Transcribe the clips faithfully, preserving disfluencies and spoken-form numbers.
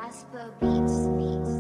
Jasper Beats. Beats.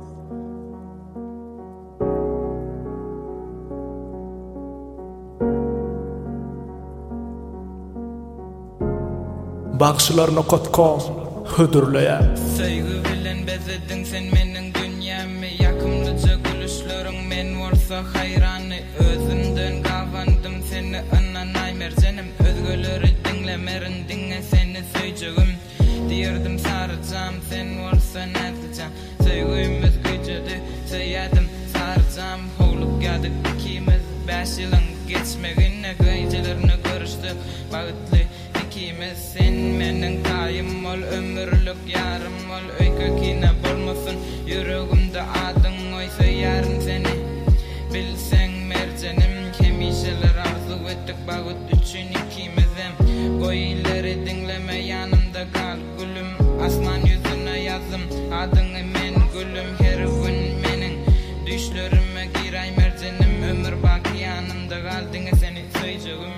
Bagşylaryna kotkom hödürleýär. Söýgü bilen bezedin sen meniň dünýämi, ýakymlyja gülüşleriň men bolsa haýrany. Özümden gawandym seni anan aýmerjenim, özgeleri dinlemerin dinle seni söýjegim. Diýerdim sarjam sen bolsa nädijam, söýgümiz güýjedi, söýýädim sarjam howlup geldik ikimiz beş ýylyň geçmegine göýjelerini görüşdik bagtly. İkimiz sen meniň taýym ol, ömürlük ýarym ol, öýke kine bolmasyn ýüregimde adyň oýsa ýarym seni. Bilseň merjenim, hemişeler arzu etdik bagut üçin ikimizem. Goýyları dinleme ýanymda kal gülüm, asman ýüzüne ýazdım adyňy men gülüm. Her gün meniň düşlerime giray merjenim, ömür baky ýanymda galdyň seni söýjegim.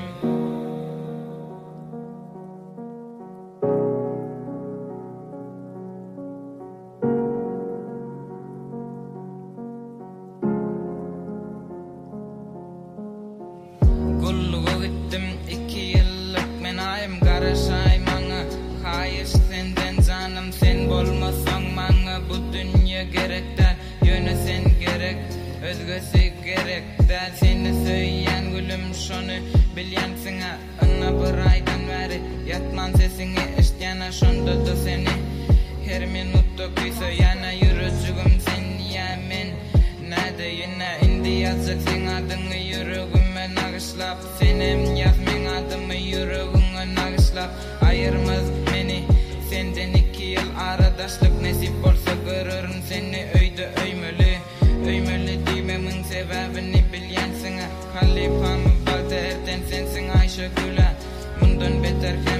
Gulluga gittim iki ýyllyk men aýym garaşaý maňa, haýyş senden janym sen bolmasaň maňa. Bu dünýä gerekdär, ýöne sen gerek, özgesi gerekdär. Seni söýýän gülüm şonu bilýänsiňa, ynna bir aýdan bäri ýatman sesiňi eşitýän şonda da seni her minutda küýse ýana ýürejigim sen ýa men. Näde ýene indi ýazjak sen adyňy ýüregime nagyşlap, senem ýaz men adymy ýüregime nagyşlap. Aýyrmaz meni senden iki ýyl aradaşlyk, nesip bolsa görürüm seni öýde öýmeli. Öýmeli diýmemin sebäbini bilýänsiňa, halypam bagda erden sensiň Aýşe Güla. Mundan beter